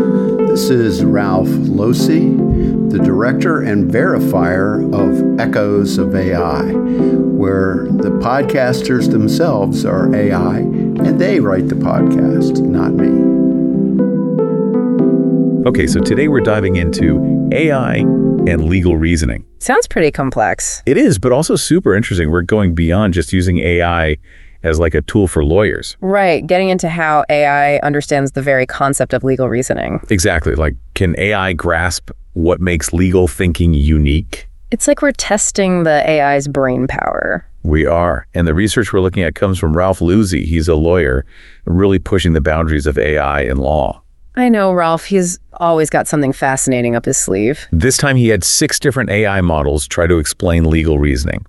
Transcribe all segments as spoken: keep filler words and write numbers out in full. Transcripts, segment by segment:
This is Ralph Losey, the director and verifier of Echoes of A I, where the podcasters themselves are A I, and they write the podcast, not me. Okay, so today we're diving into A I and legal reasoning. Sounds pretty complex. It is, but also super interesting. We're going beyond just using A I as like a tool for lawyers. Right, getting into how A I understands the very concept of legal reasoning. Exactly. Like, can A I grasp what makes legal thinking unique? It's like we're testing the A I's brain power. We are. And the research we're looking at comes from Ralph Losey. He's a lawyer really pushing the boundaries of A I in law. I know, Ralph. He's always got something fascinating up his sleeve. This time he had six different A I models try to explain legal reasoning.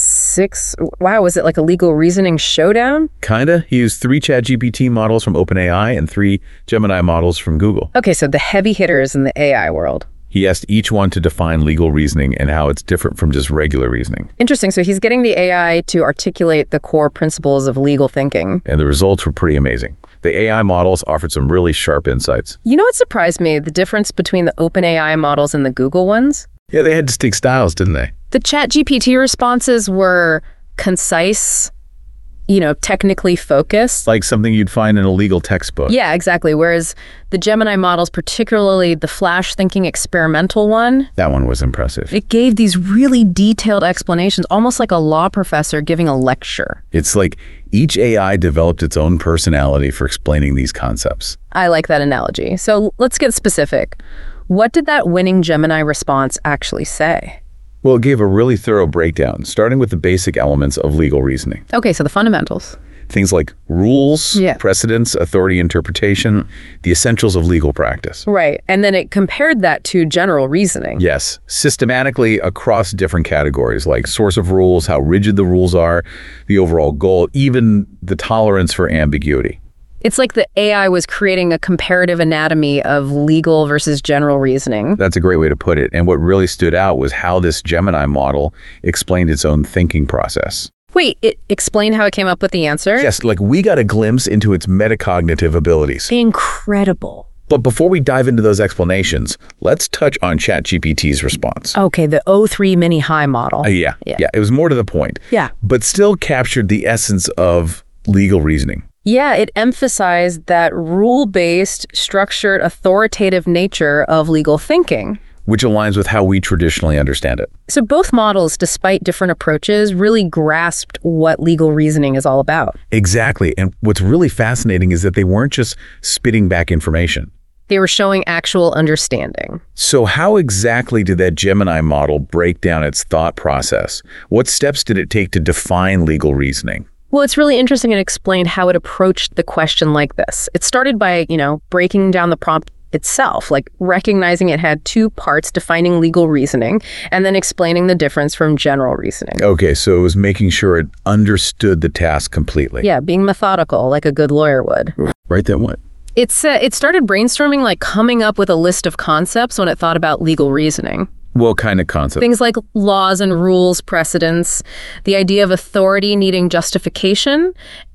Six? Wow, was it like a legal reasoning showdown? Kinda. He used three ChatGPT models from OpenAI and three Gemini models from Google. Okay, so the heavy hitters in the A I world. He asked each one to define legal reasoning and how it's different from just regular reasoning. Interesting. So he's getting the A I to articulate the core principles of legal thinking. And the results were pretty amazing. The A I models offered some really sharp insights. You know what surprised me? The difference between the OpenAI models and the Google ones? Yeah, they had distinct styles, didn't they? The ChatGPT responses were concise, you know, technically focused. Like something you'd find in a legal textbook. Yeah, exactly. Whereas the Gemini models, particularly the flash thinking experimental one, that one was impressive. It gave these really detailed explanations, almost like a law professor giving a lecture. It's like each A I developed its own personality for explaining these concepts. I like that analogy. So let's get specific. What did that winning Gemini response actually say? Well, it gave a really thorough breakdown, starting with the basic elements of legal reasoning. Okay, so the fundamentals. Things like rules, yeah. precedents, authority interpretation, the essentials of legal practice. Right, and then it compared that to general reasoning. Yes, systematically across different categories, like source of rules, how rigid the rules are, the overall goal, even the tolerance for ambiguity. It's like the A I was creating a comparative anatomy of legal versus general reasoning. That's a great way to put it. And what really stood out was how this Gemini model explained its own thinking process. Wait, it explained how it came up with the answer? Yes, like we got a glimpse into its metacognitive abilities. Incredible. But before we dive into those explanations, let's touch on ChatGPT's response. Okay, the O three Mini High model. Uh, yeah, yeah, yeah, it was more to the point. Yeah. But still captured the essence of legal reasoning. Yeah, it emphasized that rule-based, structured, authoritative nature of legal thinking. Which aligns with how we traditionally understand it. So both models, despite different approaches, really grasped what legal reasoning is all about. Exactly. And what's really fascinating is that they weren't just spitting back information. They were showing actual understanding. So how exactly did that Gemini model break down its thought process? What steps did it take to define legal reasoning? Well, it's really interesting and explained how it approached the question like this. It started by, you know, breaking down the prompt itself, like recognizing it had two parts, defining legal reasoning, and then explaining the difference from general reasoning. Okay, so it was making sure it understood the task completely. Yeah, being methodical, like a good lawyer would. Right, then what? It's, uh, it started brainstorming, like coming up with a list of concepts when it thought about legal reasoning. What kind of concept? Things like laws and rules, precedents, the idea of authority needing justification,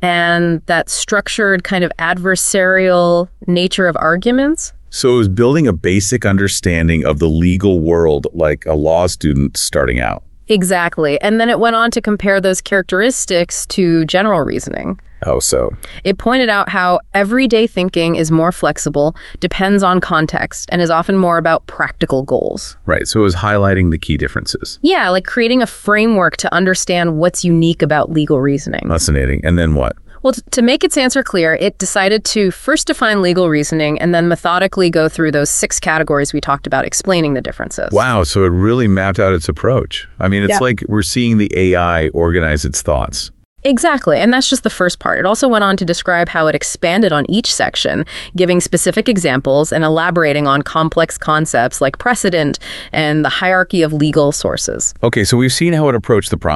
and that structured kind of adversarial nature of arguments. So it was building a basic understanding of the legal world like a law student starting out. Exactly. And then it went on to compare those characteristics to general reasoning. Oh, so? It pointed out how everyday thinking is more flexible, depends on context, and is often more about practical goals. Right, so it was highlighting the key differences. Yeah, like creating a framework to understand what's unique about legal reasoning. Fascinating. And then what? Well, to make its answer clear, it decided to first define legal reasoning and then methodically go through those six categories we talked about, explaining the differences. Wow, so it really mapped out its approach. I mean, it's yeah. like we're seeing the A I organize its thoughts. Exactly, and that's just the first part. It also went on to describe how it expanded on each section, giving specific examples and elaborating on complex concepts like precedent and the hierarchy of legal sources. Okay, so we've seen how it approached the prompt.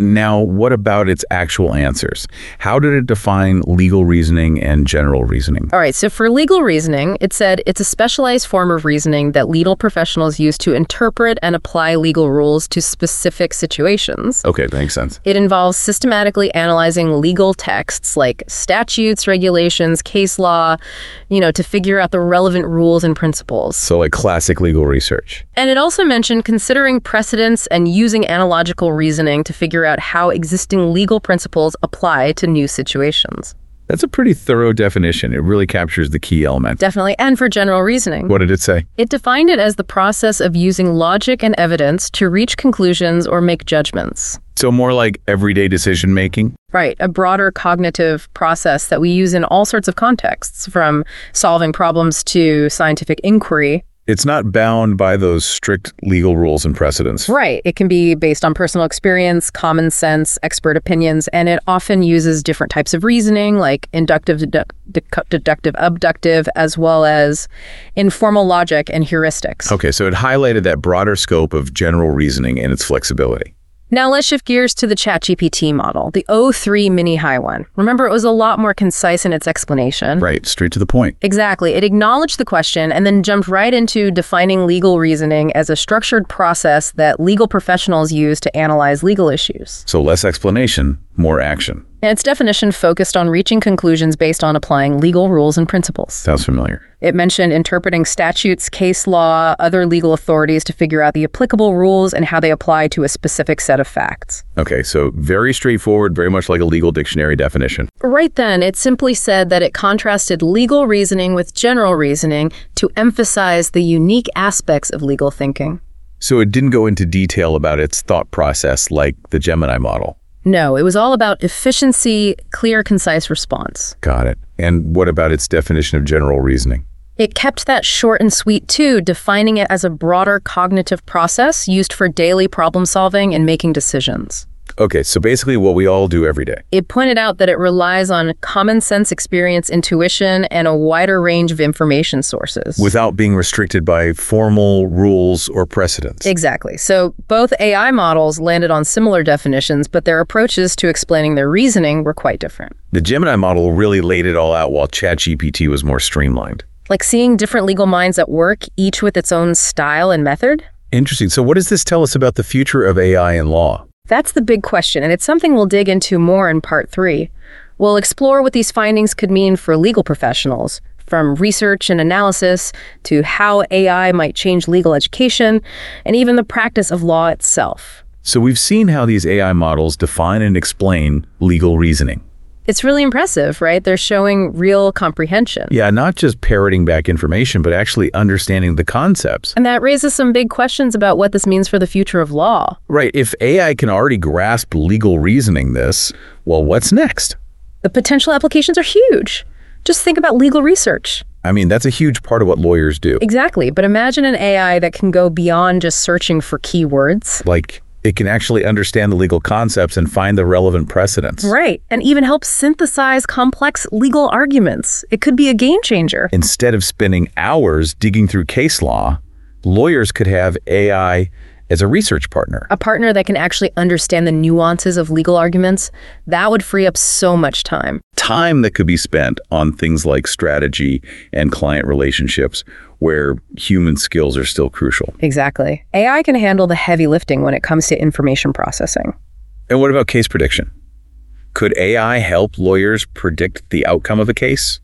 Now, what about its actual answers? How did it define legal reasoning and general reasoning? All right, so for legal reasoning, it said it's a specialized form of reasoning that legal professionals use to interpret and apply legal rules to specific situations. Okay, that makes sense. It involves systematically analyzing legal texts like statutes, regulations, case law, you know, to figure out the relevant rules and principles. So like classic legal research. And it also mentioned considering precedents and using analogical reasoning to figure out how existing legal principles apply to new situations. That's a pretty thorough definition. It really captures the key element. Definitely. And for general reasoning. What did it say? It defined it as the process of using logic and evidence to reach conclusions or make judgments. So more like everyday decision making? Right. A broader cognitive process that we use in all sorts of contexts, from solving problems to scientific inquiry. It's not bound by those strict legal rules and precedents. Right. It can be based on personal experience, common sense, expert opinions, and it often uses different types of reasoning, like inductive, deduct, deductive, abductive, as well as informal logic and heuristics. Okay, so it highlighted that broader scope of general reasoning and its flexibility. Now let's shift gears to the ChatGPT model, the O three Mini High one. Remember, it was a lot more concise in its explanation. Right, straight to the point. Exactly. It acknowledged the question and then jumped right into defining legal reasoning as a structured process that legal professionals use to analyze legal issues. So less explanation, more action. And its definition focused on reaching conclusions based on applying legal rules and principles. Sounds familiar. It mentioned interpreting statutes, case law, other legal authorities to figure out the applicable rules and how they apply to a specific set of facts. Okay, so very straightforward, very much like a legal dictionary definition. Right then, it simply said that it contrasted legal reasoning with general reasoning to emphasize the unique aspects of legal thinking. So it didn't go into detail about its thought process like the Gemini model. No, it was all about efficiency, clear, concise response. Got it. And what about its definition of general reasoning? It kept that short and sweet too, defining it as a broader cognitive process used for daily problem solving and making decisions. Okay, so basically what we all do every day. It pointed out that it relies on common sense experience, intuition, and a wider range of information sources. Without being restricted by formal rules or precedents. Exactly. So both A I models landed on similar definitions, but their approaches to explaining their reasoning were quite different. The Gemini model really laid it all out while ChatGPT was more streamlined. Like seeing different legal minds at work, each with its own style and method? Interesting. So what does this tell us about the future of A I in law? That's the big question, and it's something we'll dig into more in part three. We'll explore what these findings could mean for legal professionals, from research and analysis to how A I might change legal education, and even the practice of law itself. So we've seen how these A I models define and explain legal reasoning. It's really impressive, right? They're showing real comprehension. Yeah, not just parroting back information, but actually understanding the concepts. And that raises some big questions about what this means for the future of law. Right. If A I can already grasp legal reasoning this, well, what's next? The potential applications are huge. Just think about legal research. I mean, that's a huge part of what lawyers do. Exactly. But imagine an A I that can go beyond just searching for keywords. Like, it can actually understand the legal concepts and find the relevant precedents. Right. And even help synthesize complex legal arguments. It could be a game changer. Instead of spending hours digging through case law, lawyers could have A I as a research partner. A partner that can actually understand the nuances of legal arguments. That would free up so much time. Time that could be spent on things like strategy and client relationships, where human skills are still crucial. Exactly. A I can handle the heavy lifting when it comes to information processing. And what about case prediction? Could A I help lawyers predict the outcome of a case?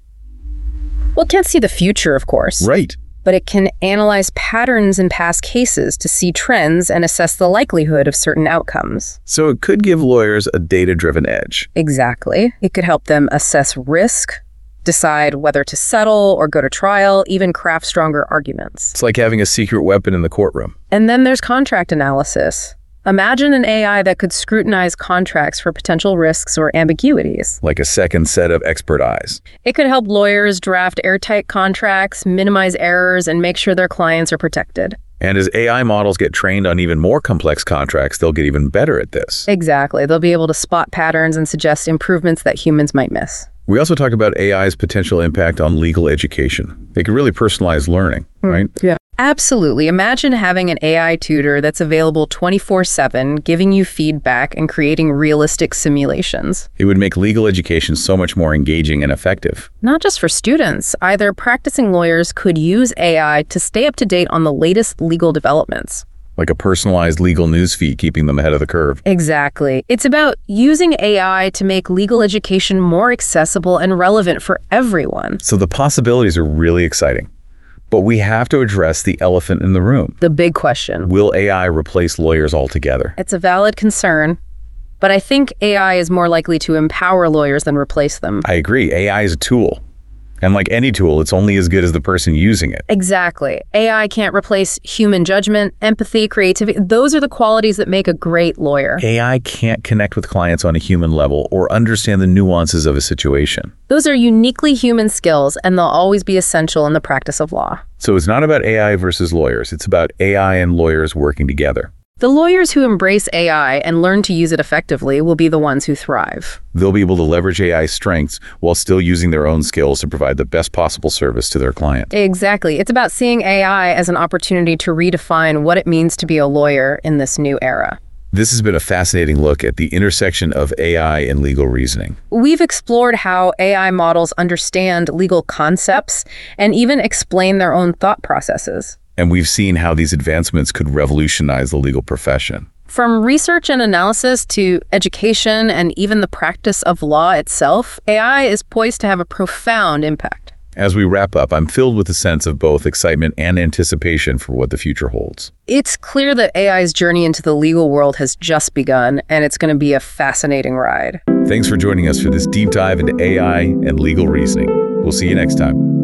Well, it can't see the future, of course. Right. But it can analyze patterns in past cases to see trends and assess the likelihood of certain outcomes. So it could give lawyers a data-driven edge. Exactly. It could help them assess risk, decide whether to settle or go to trial, even craft stronger arguments. It's like having a secret weapon in the courtroom. And then there's contract analysis. Imagine an A I that could scrutinize contracts for potential risks or ambiguities. Like a second set of expert eyes. It could help lawyers draft airtight contracts, minimize errors, and make sure their clients are protected. And as A I models get trained on even more complex contracts, they'll get even better at this. Exactly. They'll be able to spot patterns and suggest improvements that humans might miss. We also talked about A I's potential impact on legal education. They could really personalize learning, right? Yeah. Absolutely. Imagine having an A I tutor that's available twenty-four seven, giving you feedback and creating realistic simulations. It would make legal education so much more engaging and effective. Not just for students, either practicing lawyers could use A I to stay up to date on the latest legal developments. Like a personalized legal news feed, keeping them ahead of the curve. Exactly. It's about using A I to make legal education more accessible and relevant for everyone. So the possibilities are really exciting. But we have to address the elephant in the room. The big question. Will A I replace lawyers altogether? It's a valid concern, but I think A I is more likely to empower lawyers than replace them. I agree. A I is a tool. And like any tool, it's only as good as the person using it. Exactly. A I can't replace human judgment, empathy, creativity. Those are the qualities that make a great lawyer. A I can't connect with clients on a human level or understand the nuances of a situation. Those are uniquely human skills, and they'll always be essential in the practice of law. So it's not about A I versus lawyers. It's about A I and lawyers working together. The lawyers who embrace A I and learn to use it effectively will be the ones who thrive. They'll be able to leverage A I's strengths while still using their own skills to provide the best possible service to their client. Exactly. It's about seeing A I as an opportunity to redefine what it means to be a lawyer in this new era. This has been a fascinating look at the intersection of A I and legal reasoning. We've explored how A I models understand legal concepts and even explain their own thought processes. And we've seen how these advancements could revolutionize the legal profession. From research and analysis to education and even the practice of law itself, A I is poised to have a profound impact. As we wrap up, I'm filled with a sense of both excitement and anticipation for what the future holds. It's clear that A I's journey into the legal world has just begun, and it's going to be a fascinating ride. Thanks for joining us for this deep dive into A I and legal reasoning. We'll see you next time.